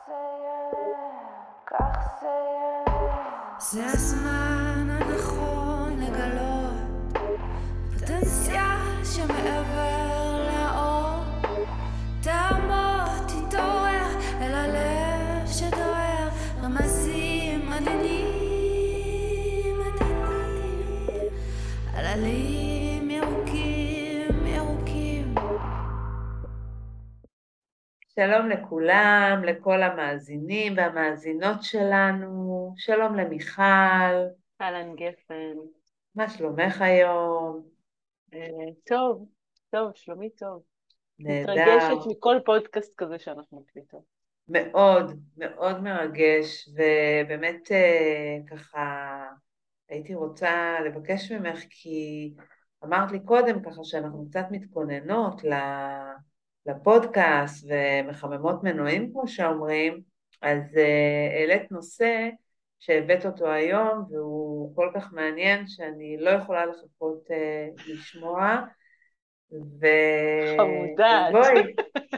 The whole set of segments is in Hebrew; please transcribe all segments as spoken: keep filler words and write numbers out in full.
זה יהיה, כך זה יהיה. זה הזמן הנכון לגלות פוטנציאל שמעבר לאור. תעמוד, תתעורר אל הלב שדוער, רמזים עדינים, עדינים, עללים ירוקים, ירוקים. שלום לכולם, לכל המאזינים והמאזינות שלנו. שלום למיכל. אהלן גפן. מה שלומך היום? אה, טוב, טוב, שלומי טוב. נהדר. מתרגשת מכל פודקאסט כזה שאנחנו מקליטות. מאוד, מאוד מרגש, ובאמת אה, ככה הייתי רוצה לבקש ממך, כי אמרת לי קודם ככה שאנחנו קצת מתכוננות ל- לפודקאסט ומחממות מנועים כמו שאומרים, אז אה, העלית נושא שהבאת אותו היום והוא כל כך מעניין שאני לא יכולה לחכות אה, לשמוע, ו... אז חמודת. בואי,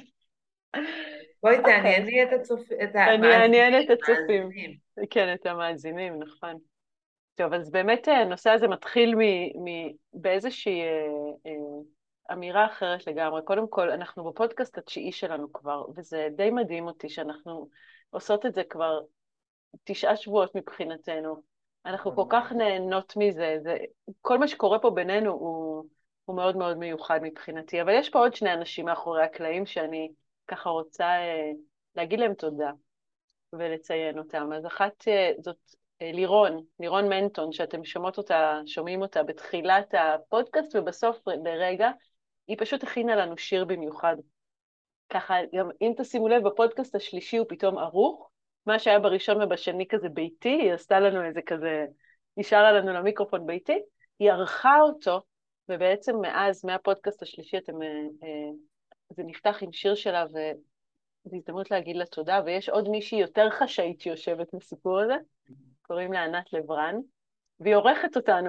בואי אוקיי. תענייני את הצופ... את אני אעניין המאזינים, את הצופים. מאזינים. כן, את המאזינים, נכון. טוב, אז באמת הנושא הזה מתחיל מ- מ- באיזושהי אה, אה, אמירה אחרת לגמרי. קודם כל, אנחנו בפודקאסט התשיעי שלנו כבר, וזה די מדהים אותי שאנחנו עושות את זה כבר תשעה שבועות מבחינתנו. אנחנו כל כך נהנות מזה, זה, כל מה שקורה פה בינינו הוא, הוא מאוד מאוד מיוחד מבחינתי, אבל יש פה עוד שני אנשים מאחורי הקלעים שאני ככה רוצה אה, להגיד להם תודה ולציין אותם. אז אחת אה, זאת אה, לירון, לירון מנטון, שאתם שומעות אותה, שומעים אותה בתחילת הפודקאסט, ובסוף לרגע, היא פשוט הכינה לנו שיר במיוחד. ככה, גם אם תשימו לב, בפודקאסט השלישי הוא פתאום ערוך, מה שהיה בראשון ובשני כזה ביתי, היא עשתה לנו איזה כזה, היא שרה לנו למיקרופון ביתי, היא ערכה אותו, ובעצם מאז, מהפודקאסט השלישי, אתם, אה, אה, זה נפתח עם שיר שלה, וזו הזדמנות להגיד לה תודה, ויש עוד מישהי יותר חשאית שיושבת בסיפור הזה, קוראים לה ענת לברן, והיא עורכת אותנו.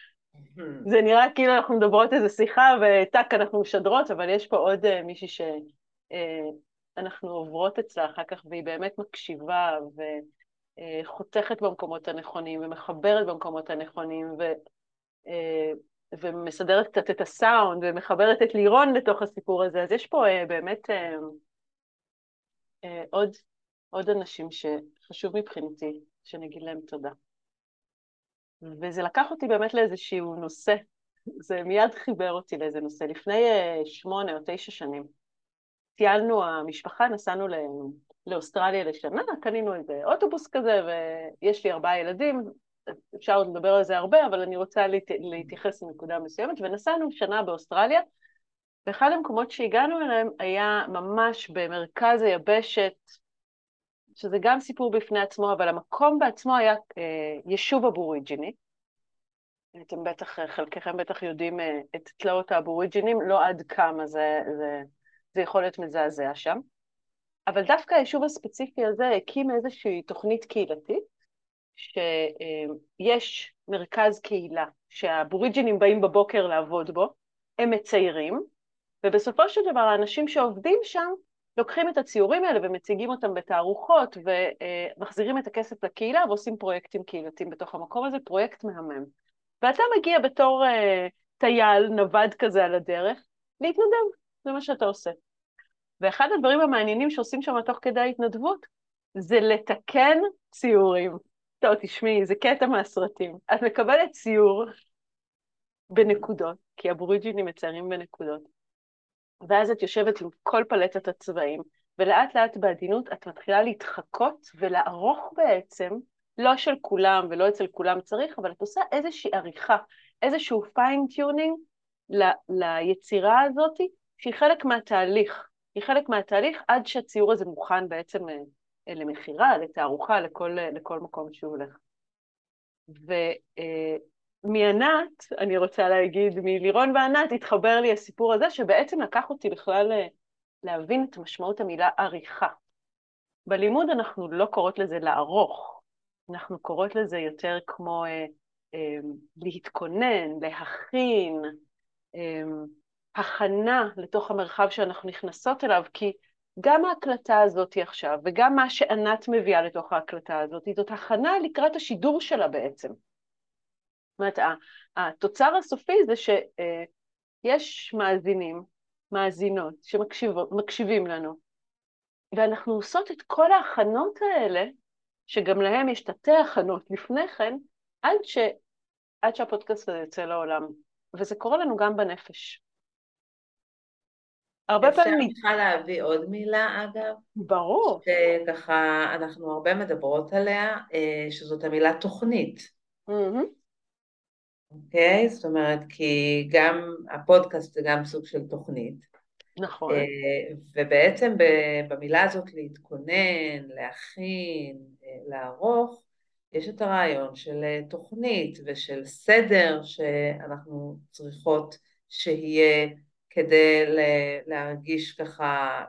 זה נראה כאילו אנחנו מדברות איזו שיחה, וטק, אנחנו משדרות, אבל יש פה עוד uh, מישהי שאנחנו uh, עוברות אצלה אחר כך, והיא באמת מקשיבה, וחותכת uh, במקומות הנכונים, ומחברת במקומות הנכונים, ו, uh, ומסדרת קצת את הסאונד, ומחברת את לירון לתוך הסיפור הזה. אז יש פה uh, באמת uh, uh, עוד, עוד אנשים שחשוב מבחינתי, שנגיד להם תודה. וזה לקח אותי באמת לאיזשהו נושא, זה מיד חיבר אותי לאיזה נושא. לפני שמונה או תשע שנים, טיילנו, המשפחה, נסענו לאוסטרליה לשנה, קנינו איזה אוטובוס כזה, ויש לי ארבעה ילדים, אפשר עוד לדבר על זה הרבה, אבל אני רוצה להתייחס לנקודה מסוימת, ונסענו שנה באוסטרליה, ואחד המקומות שהגענו אליהם היה ממש במרכז היבשת, שזה גם סיפור בפני עצמו, אבל המקום בעצמו היה אה, יישוב אבוריג'יני. אתם בטח, חלקכם בטח יודעים את תלאות האבוריג'ינים, לא עד כמה זה, זה, זה יכול להיות מזעזע שם. אבל דווקא היישוב הספציפי הזה הקים איזושהי תוכנית קהילתית, שיש מרכז קהילה, שהאבוריג'ינים באים בבוקר לעבוד בו, הם מציירים, ובסופו של דבר האנשים שעובדים שם, לוקחים את הציורים האלה ומציגים אותם בתערוכות, ומחזירים את הכסף לקהילה, ועושים פרויקטים קהילתיים בתוך המקום הזה, פרויקט מהמם. ואתה מגיע בתור uh, טייל, נווד כזה על הדרך, להתנדב, זה מה שאתה עושה. ואחד הדברים המעניינים שעושים שם תוך כדי ההתנדבות, זה לתקן ציורים. טוב, תשמעי, זה קטע מהסרטים. את מקבלת ציור בנקודות, כי אבוריג'ינים מציירים בנקודות, ואז את יושבת עם כל פלטת הצבעים, ולאט לאט בעדינות את מתחילה להתחקות ולערוך בעצם, לא של כולם ולא אצל כולם צריך, אבל את עושה איזושהי עריכה, איזשהו פיין-טיונינג ל- ליצירה הזאת, שהיא חלק מהתהליך. היא חלק מהתהליך עד שהציור הזה מוכן בעצם למחירה, לתערוכה, לכל, לכל מקום שהוא הולך. ומענת, אני רוצה להגיד, מלירון וענת, התחבר לי הסיפור הזה, שבעצם לקח אותי בכלל להבין את משמעות המילה עריכה. בלימוד אנחנו לא קוראות לזה לערוך, אנחנו קוראות לזה יותר כמו אה, אה, להתכונן, להכין, אה, הכנה לתוך המרחב שאנחנו נכנסות אליו, כי גם ההקלטה הזאת עכשיו, וגם מה שענת מביאה לתוך ההקלטה הזאת, זאת הכנה לקראת השידור שלה בעצם. זאת אומרת, התוצר הסופי זה שיש מאזינים, מאזינות, שמקשיבים לנו, ואנחנו עושות את כל ההכנות האלה, שגם להם יש תתי הכנות לפני כן, עד, ש... עד שהפודקאסט הזה יוצא לעולם. וזה קורה לנו גם בנפש. הרבה אפשר פעמים... בכלל להביא עוד מילה, אגב? ברור. שככה אנחנו הרבה מדברות עליה, שזאת המילה תוכנית. Mm-hmm. אוקיי? זאת אומרת, כי גם הפודקאסט זה גם סוג של תוכנית. נכון. ובעצם במילה הזאת להתכונן, להכין, לערוך, יש את הרעיון של תוכנית ושל סדר שאנחנו צריכות שיהיה כדי להרגיש ככה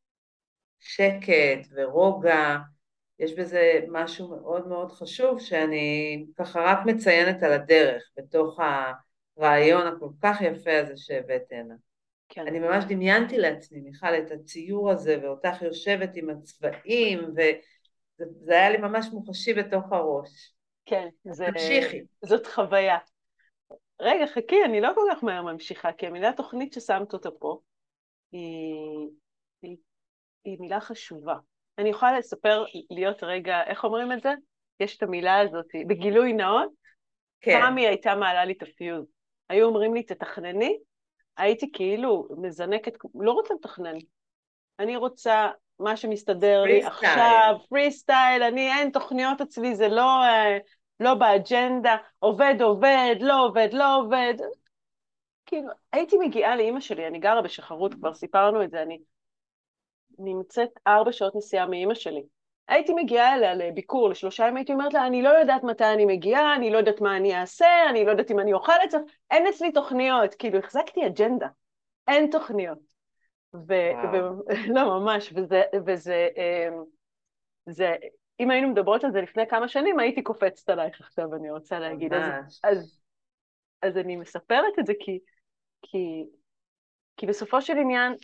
שקט ורוגע. יש בזה משהו מאוד מאוד חשוב שאני ככה רק מציינת על הדרך בתוך הרעיון הכל כך יפה הזה שהבאת הנה. כן. אני ממש דמיינתי לעצמי, מיכל, את הציור הזה ואותך יושבת עם הצבעים, וזה היה לי ממש מוחשי בתוך הראש. כן, זה... תמשיכי. זאת חוויה. רגע, חכי, אני לא כל כך מהר ממשיכה, כי המילה תוכנית ששמת אותה פה, היא, היא, היא מילה חשובה. אני יכולה לספר, להיות רגע, איך אומרים את זה? יש את המילה הזאת, בגילוי נאות, כן. פעם היא הייתה מעלה לי את הפיוז. היו אומרים לי, תתכנני, הייתי כאילו מזנקת, לא רוצה לתכנן. אני רוצה מה שמסתדר לי עכשיו, פרי סטייל, אני אין תוכניות אצלי, זה לא, לא באג'נדה, עובד, עובד, לא עובד, לא עובד. כאילו, הייתי מגיעה לאמא שלי, אני גרה בשחרות, כבר סיפרנו את זה, אני נמצאת ארבע שעות נסיעה מאמא שלי. הייתי מגיעה אליה לביקור לשלושה ימים, הייתי אומרת לה, אני לא יודעת מתי אני מגיעה, אני לא יודעת מה אני אעשה, אני לא יודעת אם אני אוכל את זה, אין אצלי תוכניות, כאילו, החזקתי אג'נדה, אין תוכניות. ו... ו... לא, ממש, וזה, וזה, זה, אם היינו מדברות על זה לפני כמה שנים, הייתי קופצת עלייך עכשיו, אני רוצה להגיד. אז, אז, אז אני מספרת את זה כי, כי, כי בסופו של עניין,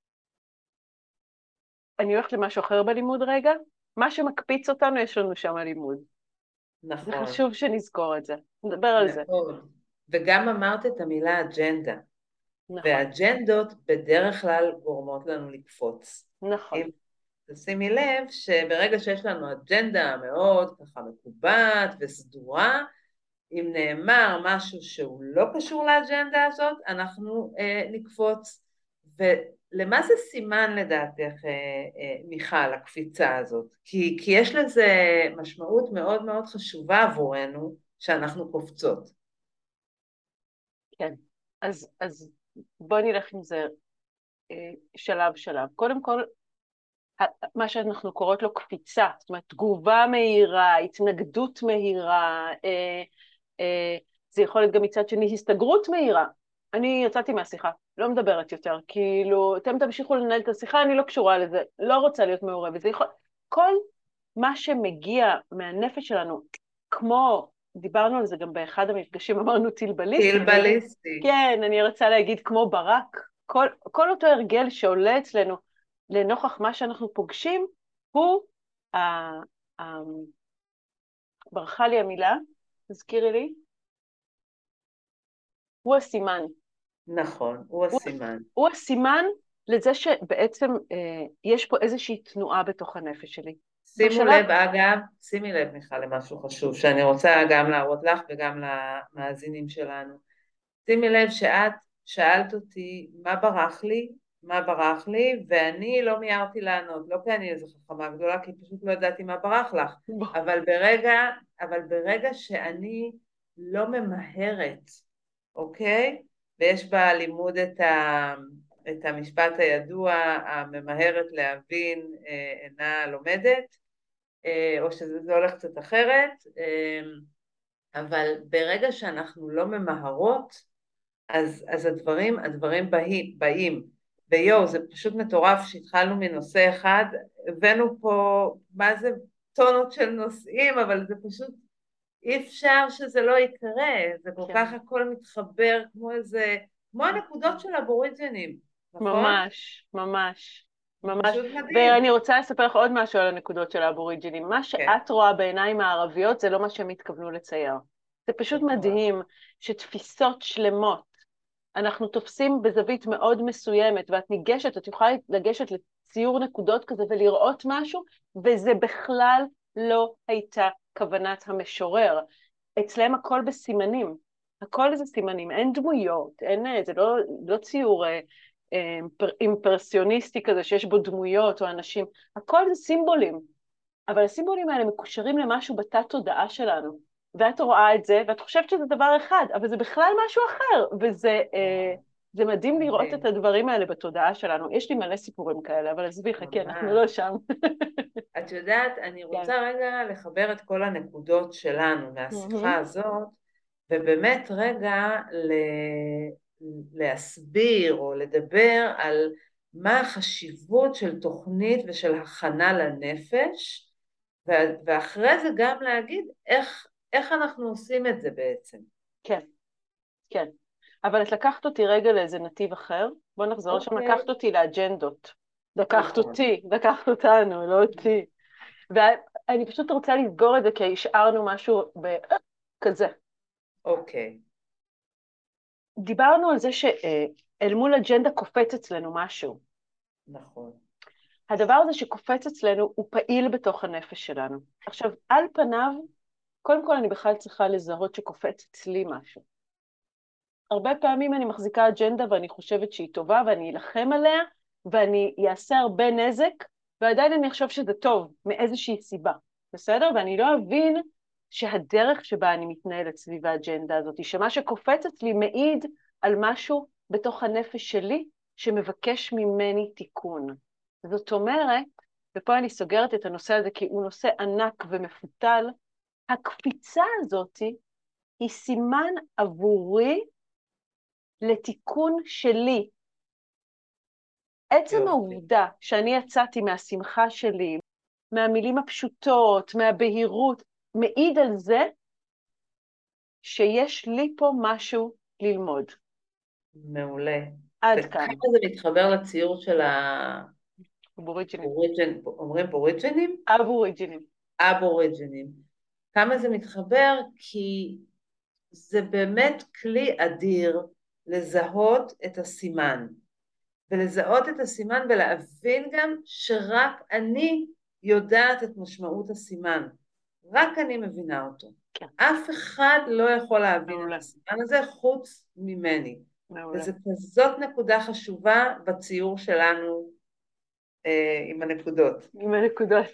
אני הולכת למשהו אחר בלימוד רגע, מה שמקפיץ אותנו, יש לנו שם לימוד. נכון. זה חשוב שנזכור את זה, נדבר על זה. נכון. וגם אמרת את המילה אג'נדה. נכון. והאג'נדות בדרך כלל גורמות לנו לקפוץ. נכון. אם תשימי לב שברגע שיש לנו אג'נדה מאוד ככה מקובעת וסדורה, אם נאמר משהו שהוא לא קשור לאג'נדה הזאת, אנחנו אה, נקפוץ. ולמה זה סימן לדעתך, אה, אה, מיכל, הקפיצה הזאת? כי, כי יש לזה משמעות מאוד מאוד חשובה עבורנו שאנחנו קופצות. כן, אז, אז בואי נלך עם זה אה, שלב שלב. קודם כל, מה שאנחנו קוראות לו קפיצה, זאת אומרת, תגובה מהירה, התנגדות מהירה, אה, אה, זה יכול להיות גם מצד שני הסתגרות מהירה. אני יצאתי מהשיחה, לא מדברת יותר, כאילו, אתם תמשיכו לנהל את השיחה, אני לא קשורה לזה, לא רוצה להיות מעורבת. זה יכול... כל מה שמגיע מהנפש שלנו, כמו, דיברנו על זה גם באחד המפגשים, אמרנו טילבליסטי. טילבליסטי. כן, אני רוצה להגיד כמו ברק, כל, כל אותו הרגל שעולה אצלנו, לנוכח מה שאנחנו פוגשים, הוא, ה, ה, ברכה לי המילה, תזכירי לי, הוא הסימן. נכון, הוא הסימן. הוא, הוא הסימן לזה שבעצם אה, יש פה איזושהי תנועה בתוך הנפש שלי. שימו בשלב... לב, אגב, שימי לב מיכל למשהו חשוב, שאני רוצה גם להראות לך וגם למאזינים שלנו. שימי לב שאת שאלת אותי מה ברח לי, מה ברח לי, ואני לא מיירתי לענות, לא כי אני איזו חכמה גדולה, כי פשוט לא ידעתי מה ברח לך, אבל ברגע, אבל ברגע שאני לא ממהרת, אוקיי? ויש בלימוד את, ה, את המשפט הידוע, הממהרת להבין אינה לומדת, או שזה הולך קצת אחרת, אבל ברגע שאנחנו לא ממהרות, אז, אז הדברים, הדברים באים, באים. ויו, זה פשוט מטורף שהתחלנו מנושא אחד, הבאנו פה, מה זה טונות של נושאים, אבל זה פשוט, אי אפשר שזה לא יקרה, זה כל כן. כך הכל מתחבר, כמו איזה, כמו הנקודות של הבוריג'נים, נכון? ממש, ממש. זה ממש. פשוט מדהים. ואני רוצה לספר לך עוד משהו על הנקודות של האבוריג'ינים. מה כן, שאת רואה בעיניים הערביות זה לא מה שהם התכוונו לצייר. זה פשוט נכון. מדהים שתפיסות שלמות, אנחנו תופסים בזווית מאוד מסוימת, ואת ניגשת, את יכולה לגשת לציור נקודות כזה ולראות משהו, וזה בכלל לא הייתה כוונת המשורר. אצלם הכל בסימנים, הכל זה סימנים, אין דמויות, אין, זה לא, לא ציור אה, אה, אימפרסיוניסטי כזה שיש בו דמויות או אנשים, הכל זה סימבולים, אבל הסימבולים האלה מקושרים למשהו בתת תודעה שלנו, ואת רואה את זה, ואת חושבת שזה דבר אחד, אבל זה בכלל משהו אחר, וזה אה, וואו, זה מדהים לראות את מדהים. הדברים האלה בתודעה שלנו. יש לי מלא סיפורים כאלה, אבל עזבי, חכי, אנחנו לא ממש. שם. את יודעת, אני כן. רוצה רגע לחבר את כל הנקודות שלנו מהשיחה מהמם. הזאת, ובאמת רגע ל... להסביר או לדבר על מה החשיבות של תוכנית ושל הכנה לנפש, ו- ואחרי זה גם להגיד איך, איך אנחנו עושים את זה בעצם. כן, כן. אבל את לקחת אותי רגע לאיזה נתיב אחר, בוא נחזור לשם, אוקיי, לקחת אותי לאג'נדות. לקחת נכון, אותי, לקחת אותנו, לא אותי. ואני פשוט רוצה לסגור את זה, כי השארנו משהו כזה. אוקיי, דיברנו על זה שאל מול אג'נדה קופץ אצלנו משהו. נכון, הדבר הזה שקופץ אצלנו הוא פעיל בתוך הנפש שלנו. עכשיו, על פניו, קודם כל אני בכלל צריכה לזהות שקופץ אצלי משהו. הרבה פעמים אני מחזיקה אג'נדה ואני חושבת שהיא טובה ואני אלחם עליה ואני אעשה הרבה נזק, ועדיין אני חושב שזה טוב מאיזושהי סיבה, בסדר? ואני לא אבין שהדרך שבה אני מתנהלת סביב האג'נדה הזאת, שמה שקופץ אצלי מעיד על משהו בתוך הנפש שלי שמבקש ממני תיקון. זאת אומרת, ופה אני סוגרת את הנושא הזה כי הוא נושא ענק ומפותל, הקפיצה הזאת היא סימן עבורי לתיקון שלי. עצם יופי, העובדה שאני יצאתי מהשמחה שלי, מהמילים הפשוטות, מהבהירות, מעיד על זה שיש לי פה משהו ללמוד. מעולה. עד כאן. וכמה זה מתחבר לציור של אבוריג'ינים. הבוריג'ן, אומרים בוריג'נים? אבוריג'ינים. אבוריג'נים. כמה זה מתחבר? כי זה באמת כלי אדיר לזהות את הסימן, ולזהות את הסימן ולהבין גם שרק אני יודעת את משמעות הסימן, רק אני מבינה אותו. כן. אף אחד לא יכול להבין מעולה. את הסימן הזה חוץ ממני. מעולה. וזו כזאת נקודה חשובה בציור שלנו אה, עם הנקודות. עם הנקודות.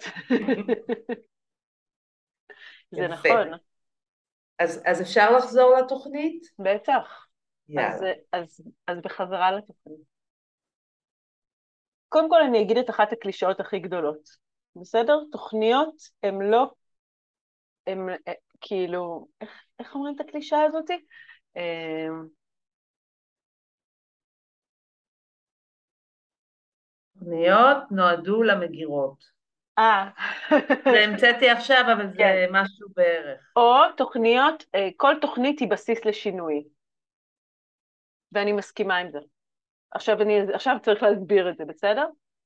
זה יפה. נכון. אז, אז אפשר לחזור לתוכנית? בטח. יאללה. אז, אז, אז בחזרה לתוכנית. קודם כל אני אגיד את אחת הקלישאות הכי גדולות. בסדר? תוכניות הן לא, הן כאילו, איך, איך אומרים את הקלישאה הזאת? תוכניות נועדו למגירות. אה. זה המצאתי עכשיו, אבל זה כן. משהו בערך. או תוכניות, כל תוכנית היא בסיס לשינוי. ואני מסכימה עם זה. עכשיו, אני, עכשיו צריך להסביר את זה, בסדר?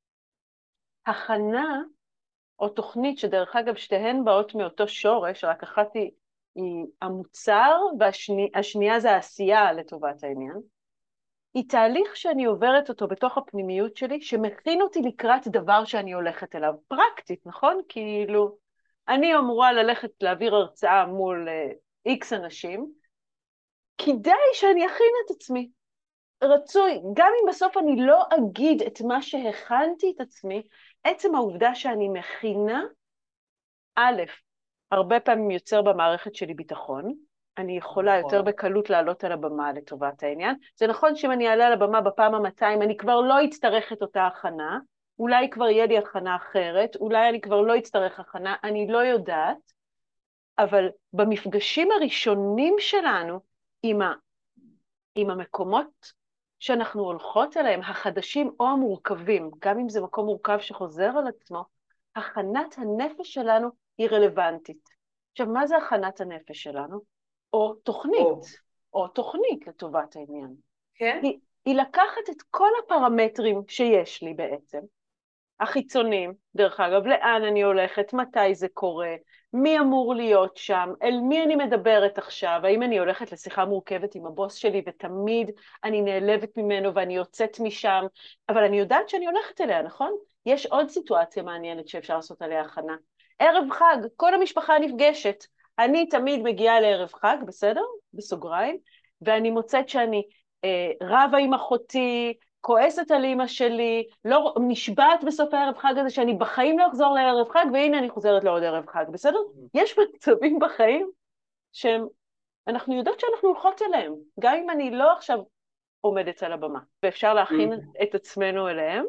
הכנה או תוכנית, שדרך אגב שתיהן באות מאותו שורש, רק אחת היא, היא המוצר, והשנייה זה העשייה לטובת העניין, היא תהליך שאני עוברת אותו בתוך הפנימיות שלי, שמכין אותי לקראת דבר שאני הולכת אליו. פרקטית, נכון? כאילו, אני אמורה ללכת להעביר הרצאה מול איקס uh, אנשים, כדאי שאני אכין את עצמי. רצוי, גם אם בסוף אני לא אגיד את מה שהכנתי את עצמי, עצם העובדה שאני מכינה, א', הרבה פעמים יוצר במערכת שלי ביטחון, אני יכולה נכון. יותר בקלות לעלות על הבמה לטובת העניין. זה נכון שאם אני אעלה על הבמה בפעם ה-מאתיים, אני כבר לא אצטרך את אותה הכנה, אולי כבר יהיה לי הכנה אחרת, אולי אני כבר לא אצטרך הכנה, אני לא יודעת, אבל במפגשים הראשונים שלנו עם, ה, עם המקומות שאנחנו הולכות אליהם, החדשים או המורכבים, גם אם זה מקום מורכב שחוזר על עצמו, הכנת הנפש שלנו היא רלוונטית. עכשיו, מה זה הכנת הנפש שלנו? או תוכנית, או, או תוכנית לטובת העניין. כן? היא, היא לקחת את כל הפרמטרים שיש לי בעצם, החיצוניים, דרך אגב, לאן אני הולכת, מתי זה קורה, מי אמור להיות שם, אל מי אני מדברת עכשיו, האם אני הולכת לשיחה מורכבת עם הבוס שלי, ותמיד אני נעלבת ממנו ואני יוצאת משם, אבל אני יודעת שאני הולכת אליה, נכון? יש עוד סיטואציה מעניינת שאפשר לעשות עליה הכנה. ערב חג, כל המשפחה נפגשת. אני תמיד מגיעה לערב חג, בסדר? בסוגריים, ואני מוצאת שאני אה, רבה עם אחותי, כועסת על אמא שלי, לא, נשבעת בסוף הערב חג הזה שאני בחיים לא אחזור לערב חג, והנה אני חוזרת לעוד ערב חג, בסדר? יש מצבים בחיים שאנחנו יודעות שאנחנו הולכות אליהם, גם אם אני לא עכשיו עומדת על הבמה, ואפשר להכין את עצמנו אליהם,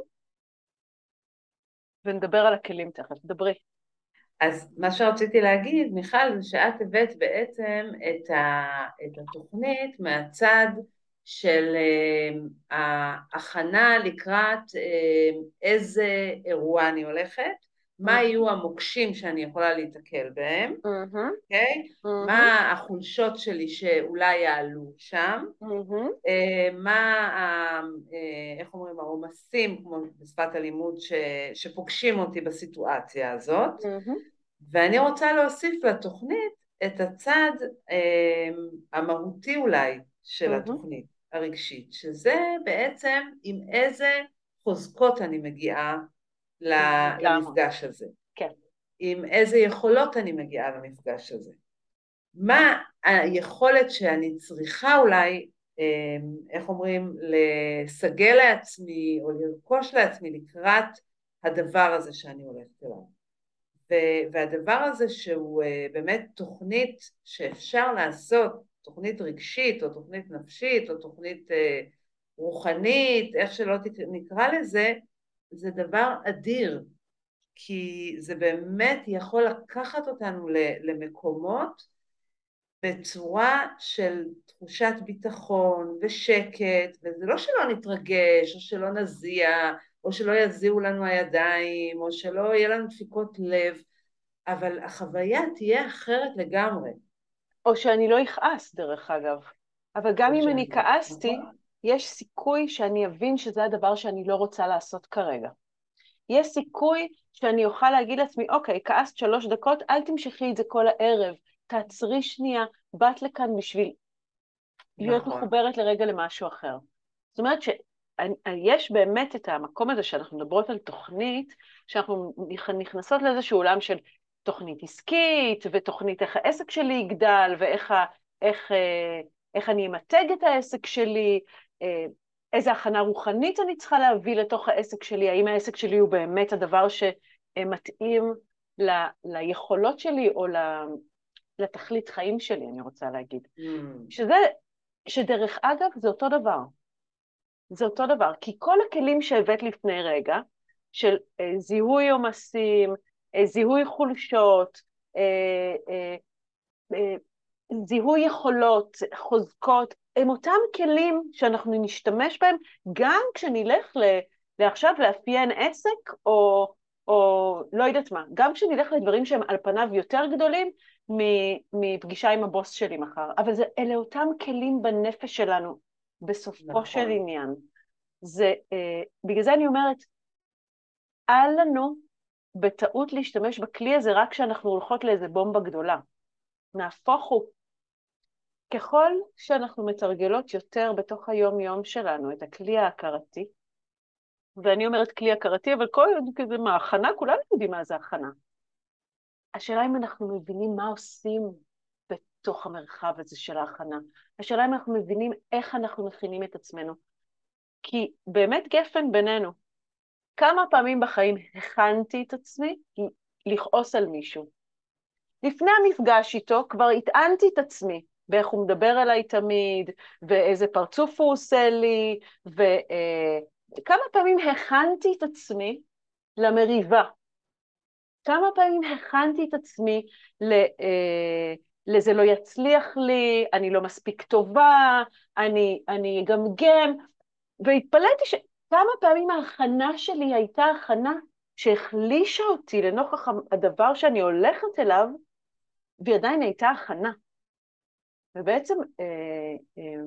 ונדבר על הכלים תכף, דברי. אז מה שרציתי להגיד, מיכל, זה שאת הבאת בעצם את, ה, את התוכנית מהצד של uh, ההכנה לקראת uh, איזה אירוע אני הולכת, מה יהיו המוקשים שאני יכולה להתקל בהם, אוקיי? מה החולשות שלי שאולי יעלו שם, מה, איך אומרים, העומסים, כמו בשפת הלימוד, שפוגשים אותי בסיטואציה הזאת, ואני רוצה להוסיף לתוכנית את הצד המהותי אולי של התוכנית הרגשית, שזה בעצם עם איזה חוזקות אני מגיעה למפגש הזה. כן. עם איזה יכולות אני מגיעה למפגש הזה. מה היכולת שאני צריכה אולי, איך אומרים, לסגל לעצמי או לרכוש לעצמי לקראת הדבר הזה שאני הולכת אליו. והדבר הזה שהוא באמת תוכנית שאפשר לעשות, תוכנית רגשית או תוכנית נפשית או תוכנית רוחנית, איך שלא נקרא לזה, זה דבר אדיר. כי זה באמת יכול לקחת אותנו למקומות בצורה של תחושת ביטחון ושקט, וזה לא שלא נתרגש או שלא נזיע או שלא יזיעו לנו הידיים או שלא יהיה לנו דפיקות לב, אבל החוויה תהיה אחרת לגמרי. או שאני לא אכעס דרך אגב, אבל גם אם אני כעסתי, נכון. יש סיכוי שאני אבין שזה הדבר שאני לא רוצה לעשות כרגע. יש סיכוי שאני אוכל להגיד לעצמי, אוקיי, כעסת שלוש דקות, אל תמשכי את זה כל הערב, תעצרי שנייה, באת לכאן בשביל להיות נכון. מחוברת לרגע למשהו אחר. זאת אומרת שיש באמת את המקום הזה שאנחנו מדברות על תוכנית, שאנחנו נכנסות לאיזשהו עולם של תוכנית עסקית, ותוכנית איך העסק שלי יגדל, ואיך איך, איך אני אמתג את העסק שלי, איזה הכנה רוחנית אני צריכה להביא לתוך העסק שלי, האם העסק שלי הוא באמת הדבר שמתאים ל, ליכולות שלי, או לתכלית חיים שלי, אני רוצה להגיד. Mm. שזה, שדרך אגב, זה אותו דבר. זה אותו דבר, כי כל הכלים שהבאת לפני רגע, של אה, זיהוי עומסים, אה, זיהוי חולשות, אה, אה, אה, זיהוי יכולות, חוזקות, הם אותם כלים שאנחנו נשתמש בהם, גם כשנלך ל, לעכשיו לאפיין עסק, או, או לא יודעת מה, גם כשנלך לדברים שהם על פניו יותר גדולים, מפגישה עם הבוס שלי מחר, אבל זה, אלה אותם כלים בנפש שלנו, בסופו נכון. של עניין. זה, אה, בגלל זה אני אומרת, אל לנו בטעות להשתמש בכלי הזה רק כשאנחנו הולכות לאיזה בומבה גדולה. נהפוך הוא. ככל שאנחנו מתרגלות יותר בתוך היום-יום שלנו את הכלי ההכרתי, ואני אומרת כלי הכרתי, אבל כל כזה מה, הכנה, כולנו יודעים מה זה הכנה. השאלה אם אנחנו מבינים מה עושים בתוך המרחב הזה של ההכנה. השאלה אם אנחנו מבינים איך אנחנו מכינים את עצמנו. כי באמת גפן בינינו. כמה פעמים בחיים הכנתי את עצמי לכעוס על מישהו. לפני המפגש איתו כבר התענתי את עצמי, באיך הוא מדבר אליי תמיד, ואיזה פרצוף הוא עושה לי, וכמה פעמים הכנתי את עצמי למריבה. כמה פעמים הכנתי את עצמי לזה לא יצליח לי, אני לא מספיק טובה, אני, אני אגמגם, והתפלאתי שכמה פעמים ההכנה שלי הייתה הכנה שהחלישה אותי לנוכח הדבר שאני הולכת אליו, ועדיין הייתה הכנה. ובעצם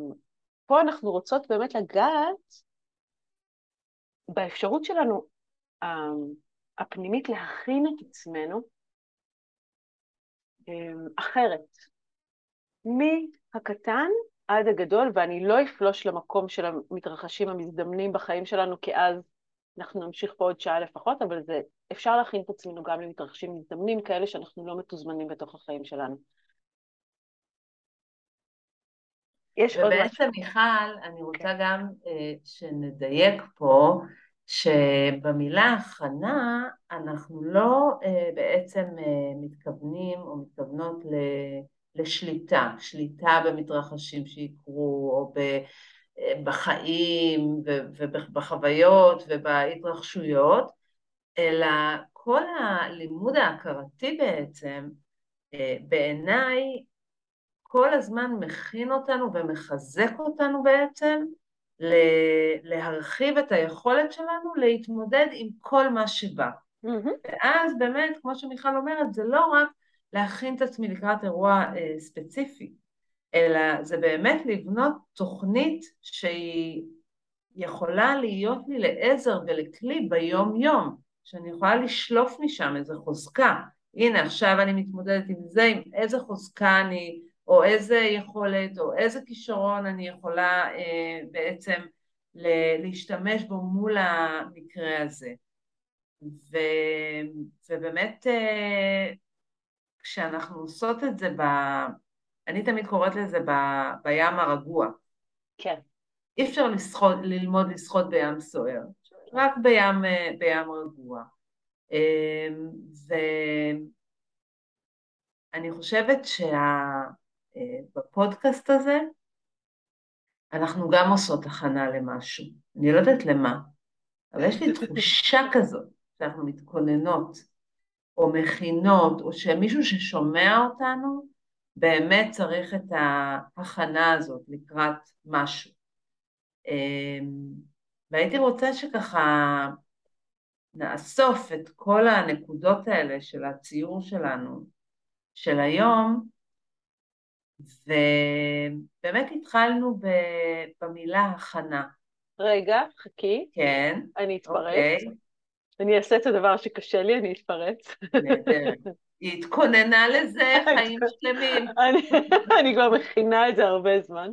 פה אנחנו רוצות באמת לגעת באפשרות שלנו הפנימית להכין את עצמנו אחרת, מהקטן עד הגדול, ואני לא אפלוש למקום של המתרחשים המזדמנים בחיים שלנו, כי אז אנחנו נמשיך פה עוד שעה לפחות, אבל זה, אפשר להכין את עצמנו גם למתרחשים מזדמנים כאלה שאנחנו לא מתוזמנים בתוך החיים שלנו. יש עוד משהו. ובעצם מיכל, אני רוצה גם אה, שנדייק פה, שבמילה הכנה אנחנו לא אה, בעצם אה, מתכוונים או מתכוונות ל, לשליטה, שליטה במתרחשים שיקרו, או ב, אה, בחיים ובחוויות ובהתרחשויות, אלא כל הלימוד ההכרתי בעצם, אה, בעיניי, כל הזמן מכין אותנו ומחזק אותנו בעצם להרחיב את היכולת שלנו להתמודד עם כל מה שבא. Mm-hmm. ואז באמת, כמו שמיכל אומרת, זה לא רק להכין את עצמי לקראת אירוע אה, ספציפי, אלא זה באמת לבנות תוכנית שהיא יכולה להיות לי לעזר ולכלי ביום יום, שאני יכולה לשלוף משם איזה חוזקה. הנה, עכשיו אני מתמודדת עם זה, עם איזה חוזקה אני, או איזה יכולת, או איזה כישרון אני יכולה אה, בעצם להשתמש בו מול המקרה הזה. ו, ובאמת, אה, כשאנחנו עושות את זה, ב, אני תמיד קוראת לזה ב, בים הרגוע. כן. אי אפשר לשחות, ללמוד לשחות בים סוער, רק בים, בים רגוע. ואני חושבת שבפודקאסט הזה אנחנו גם עושות הכנה למשהו. אני לא יודעת למה, אבל יש לי תחושה כזאת שאנחנו מתכוננות או מכינות, או שמישהו ששומע אותנו באמת צריך את ההכנה הזאת לקראת משהו. והייתי רוצה שככה נאסוף את כל הנקודות האלה של הציור שלנו, של היום, ובאמת התחלנו במילה הכנה. רגע, חכי. כן. אני אתפרץ. אוקיי. אני אעשה את הדבר שקשה לי, אני אתפרץ. נהדר. היא התכוננה לזה חיים שלמים. אני כבר מכינה את זה הרבה זמן.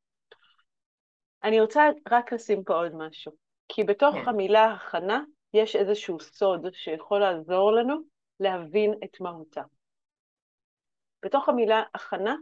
אני רוצה רק לשים פה עוד משהו, כי בתוך כן. המילה הכנה יש איזשהו סוד שיכול לעזור לנו להבין את מהותה. בתוך המילה הכנה,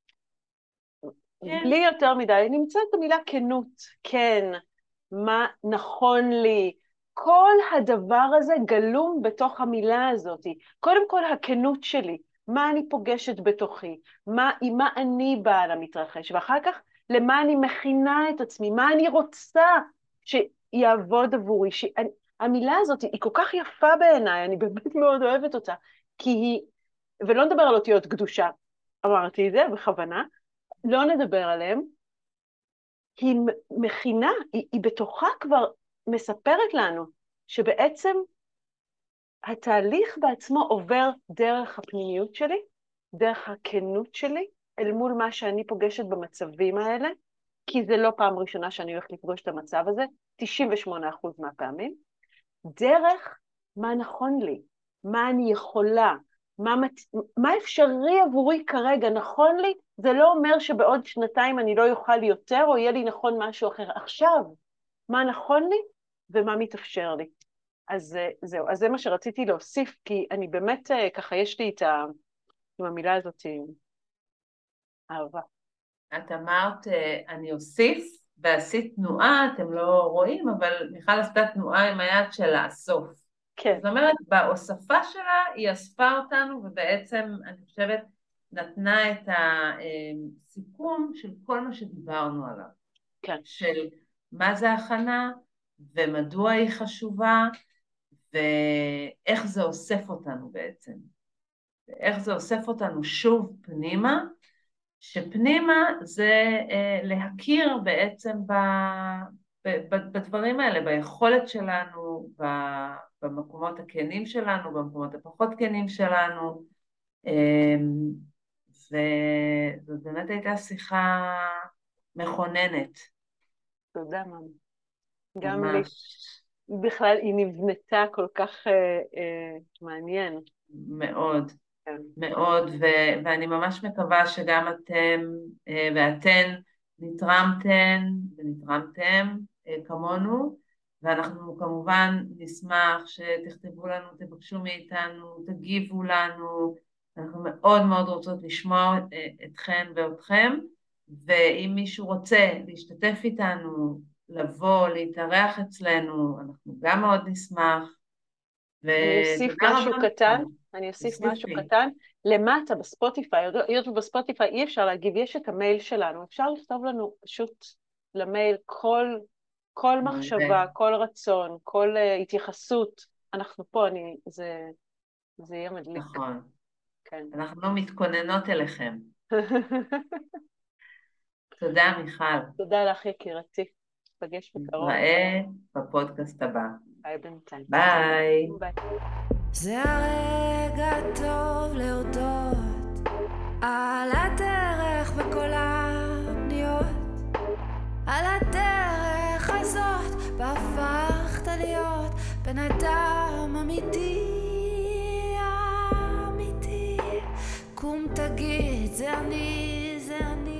כן. בלי יותר מדי, נמצא את המילה כנות, כן, מה נכון לי, כל הדבר הזה גלום בתוך המילה הזאת. קודם כל הכנות שלי, מה אני פוגשת בתוכי, מה, עם מה אני באה למתרחש, ואחר כך למה אני מכינה את עצמי, מה אני רוצה שיעבוד עבורי. ש... המילה הזאת היא כל כך יפה בעיניי, אני באמת מאוד אוהבת אותה, כי היא, ולא נדבר על אותיות קדושה, אמרתי את זה בכוונה, לא נדבר עליהם, היא מכינה, היא, היא בתוכה כבר מספרת לנו, שבעצם התהליך בעצמו עובר דרך הפנימיות שלי, דרך הכנות שלי, אל מול מה שאני פוגשת במצבים האלה, כי זה לא פעם ראשונה שאני הולכת לפגוש את המצב הזה, תשעים ושמונה אחוז מהפעמים, דרך מה נכון לי, מה אני יכולה, מה, מה אפשרי עבורי כרגע נכון לי, זה לא אומר שבעוד שנתיים אני לא יוכל יותר, או יהיה לי נכון משהו אחר. עכשיו, מה נכון לי ומה מתאפשר לי. אז זהו, אז זה מה שרציתי להוסיף, כי אני באמת, ככה יש לי את ה... עם המילה הזאת, אהבה. את אמרת, אני אוסיף, ועשית תנועה, אתם לא רואים, אבל מיכל עשתה תנועה עם היד של לאסוף. כן. זאת אומרת, בהוספה שלה היא אספה אותנו, ובעצם אני חושבת נתנה את הסיכום של כל מה שדיברנו עליו. כן. של מה זה הכנה, ומדוע היא חשובה, ואיך זה אוסף אותנו בעצם. ואיך זה אוסף אותנו שוב פנימה, שפנימה זה אה, להכיר בעצם ב, ב, ב, בדברים האלה, ביכולת שלנו, ב, במקומות הכנים שלנו, במקומות הפחות כנים שלנו, אה, וזאת באמת הייתה שיחה מכוננת. תודה, ממש. גם לי. בכלל היא נבנתה כל כך אה, אה, מעניין. מאוד, כן. מאוד, ו- ואני ממש מקווה שגם אתם אה, ואתן נתרמתן ונתרמתם אה, כמונו, ואנחנו כמובן נשמח שתכתבו לנו, תבקשו מאיתנו, תגיבו לנו, אנחנו מאוד מאוד רוצות לשמוע אה, אתכן ואתכם, ואם מישהו רוצה להשתתף איתנו, לבוא, להתארח אצלנו, אנחנו גם מאוד נשמח, אני אוסיף ותודה משהו רבה. קטן, אני אוסיף משהו תוסיפי. קטן, למטה בספוטיפיי, היות ובספוטיפיי אי אפשר להגיב, יש את המייל שלנו, אפשר לכתוב לנו פשוט למייל כל, כל מחשבה, כל רצון, כל uh, התייחסות, אנחנו פה, אני, זה, זה יהיה מדליק. נכון. כן. אנחנו מתכוננות אליכם. תודה, מיכל. תודה לך, יקירתי. נפגש בקרוב. נתראה בפודקאסט הבא. ביי בינתיים. ביי. ביי. זה הרגע טוב להודות על הדרך וכל הפניות, על הדרך הזאת בהפכת להיות בן אדם אמיתי, אמיתי. קום תגיד זה אני, זה אני.